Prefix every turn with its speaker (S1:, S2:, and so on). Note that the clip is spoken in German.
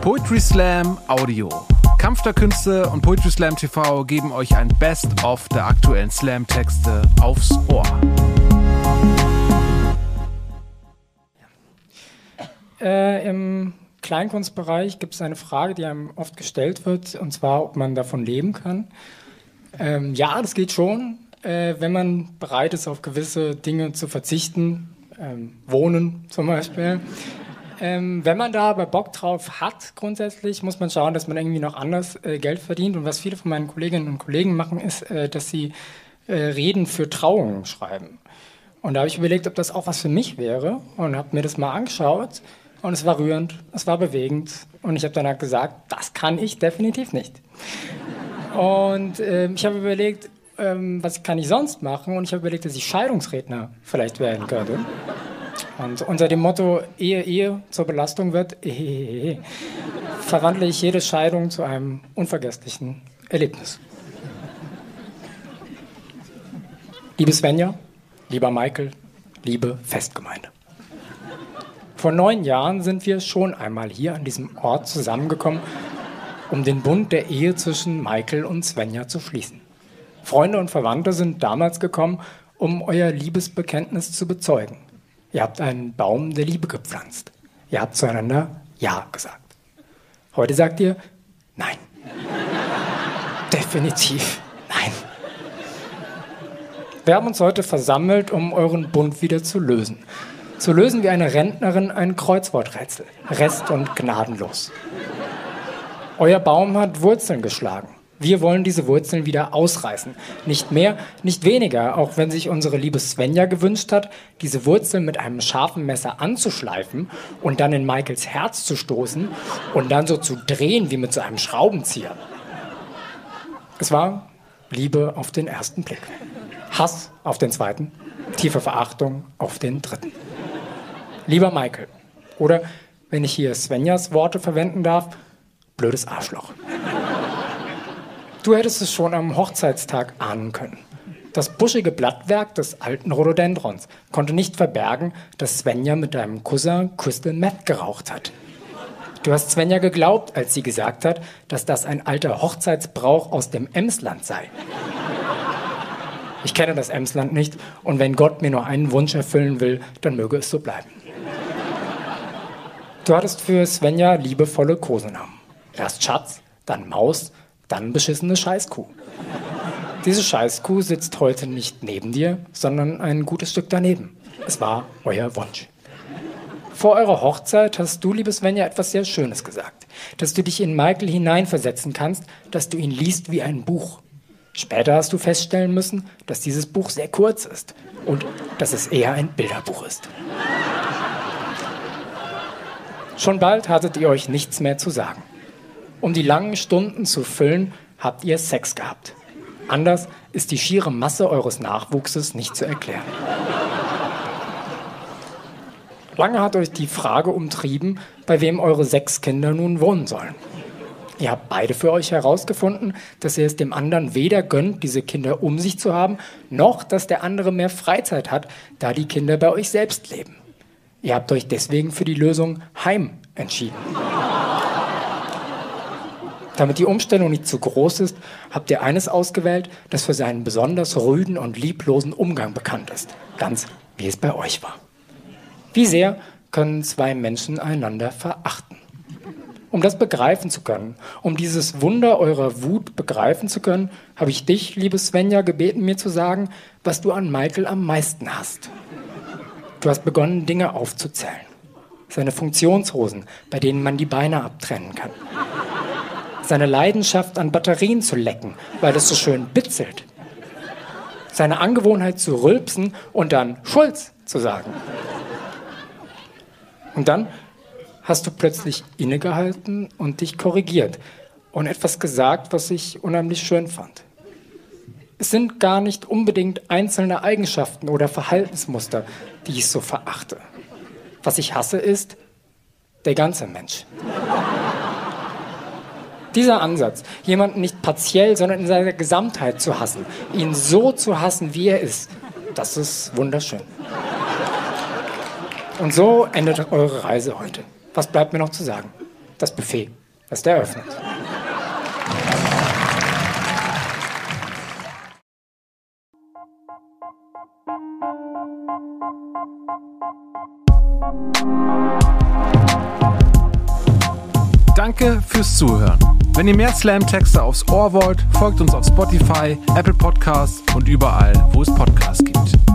S1: Poetry Slam Audio. Kampf der Künste und Poetry Slam TV geben euch ein Best-of der aktuellen Slam-Texte aufs Ohr.
S2: Im Kleinkunstbereich gibt es eine Frage, die einem oft gestellt wird, und zwar, ob man davon leben kann. Ja, das geht schon, wenn man bereit ist, auf gewisse Dinge zu verzichten, Wohnen zum Beispiel. Wenn man da aber Bock drauf hat, grundsätzlich, muss man schauen, dass man irgendwie noch anders Geld verdient. Und was viele von meinen Kolleginnen und Kollegen machen, ist, dass sie Reden für Trauungen schreiben. Und da habe ich überlegt, ob das auch was für mich wäre, und habe mir das mal angeschaut. Und es war rührend, es war bewegend. Und ich habe dann halt gesagt, das kann ich definitiv nicht. Und ich habe überlegt, was kann ich sonst machen? Und ich habe überlegt, dass ich Scheidungsredner vielleicht werden könnte. Und unter dem Motto, Ehe zur Belastung wird, verwandle ich jede Scheidung zu einem unvergesslichen Erlebnis. Liebe Svenja, lieber Michael, liebe Festgemeinde. Vor 9 Jahren sind wir schon einmal hier an diesem Ort zusammengekommen, um den Bund der Ehe zwischen Michael und Svenja zu schließen. Freunde und Verwandte sind damals gekommen, um euer Liebesbekenntnis zu bezeugen. Ihr habt einen Baum der Liebe gepflanzt. Ihr habt zueinander Ja gesagt. Heute sagt ihr Nein. Definitiv Nein. Wir haben uns heute versammelt, um euren Bund wieder zu lösen. Zu lösen wie eine Rentnerin ein Kreuzworträtsel. Rest- und gnadenlos. Euer Baum hat Wurzeln geschlagen. Wir wollen diese Wurzeln wieder ausreißen. Nicht mehr, nicht weniger, auch wenn sich unsere liebe Svenja gewünscht hat, diese Wurzeln mit einem scharfen Messer anzuschleifen und dann in Michaels Herz zu stoßen und dann so zu drehen wie mit so einem Schraubenzieher. Es war Liebe auf den ersten Blick. Hass auf den zweiten, tiefe Verachtung auf den dritten. Lieber Michael, oder wenn ich hier Svenjas Worte verwenden darf, blödes Arschloch. Du hättest es schon am Hochzeitstag ahnen können. Das buschige Blattwerk des alten Rhododendrons konnte nicht verbergen, dass Svenja mit deinem Cousin Crystal Meth geraucht hat. Du hast Svenja geglaubt, als sie gesagt hat, dass das ein alter Hochzeitsbrauch aus dem Emsland sei. Ich kenne das Emsland nicht, und wenn Gott mir nur einen Wunsch erfüllen will, dann möge es so bleiben. Du hattest für Svenja liebevolle Kosenamen. Erst Schatz, dann Maus, dann beschissene Scheißkuh. Diese Scheißkuh sitzt heute nicht neben dir, sondern ein gutes Stück daneben. Es war euer Wunsch. Vor eurer Hochzeit hast du, liebe Svenja, etwas sehr Schönes gesagt. Dass du dich in Michael hineinversetzen kannst, dass du ihn liest wie ein Buch. Später hast du feststellen müssen, dass dieses Buch sehr kurz ist und dass es eher ein Bilderbuch ist. Schon bald hattet ihr euch nichts mehr zu sagen. Um die langen Stunden zu füllen, habt ihr Sex gehabt. Anders ist die schiere Masse eures Nachwuchses nicht zu erklären. Lange hat euch die Frage umtrieben, bei wem eure 6 Kinder nun wohnen sollen. Ihr habt beide für euch herausgefunden, dass ihr es dem anderen weder gönnt, diese Kinder um sich zu haben, noch dass der andere mehr Freizeit hat, da die Kinder bei euch selbst leben. Ihr habt euch deswegen für die Lösung Heim entschieden. Damit die Umstellung nicht zu groß ist, habt ihr eines ausgewählt, das für seinen besonders rüden und lieblosen Umgang bekannt ist. Ganz wie es bei euch war. Wie sehr können 2 Menschen einander verachten? Um das begreifen zu können, um dieses Wunder eurer Wut begreifen zu können, habe ich dich, liebe Svenja, gebeten, mir zu sagen, was du an Michael am meisten hasst. Du hast begonnen, Dinge aufzuzählen. Seine Funktionshosen, bei denen man die Beine abtrennen kann. Seine Leidenschaft an Batterien zu lecken, weil es so schön bitzelt. Seine Angewohnheit zu rülpsen und dann Schulz zu sagen. Und dann hast du plötzlich innegehalten und dich korrigiert und etwas gesagt, was ich unheimlich schön fand. Es sind gar nicht unbedingt einzelne Eigenschaften oder Verhaltensmuster, die ich so verachte. Was ich hasse, ist der ganze Mensch. Dieser Ansatz, jemanden nicht partiell, sondern in seiner Gesamtheit zu hassen, ihn so zu hassen, wie er ist, das ist wunderschön. Und so endet eure Reise heute. Was bleibt mir noch zu sagen? Das Buffet ist eröffnet.
S1: Danke fürs Zuhören. Wenn ihr mehr Slam-Texte aufs Ohr wollt, folgt uns auf Spotify, Apple Podcasts und überall, wo es Podcasts gibt.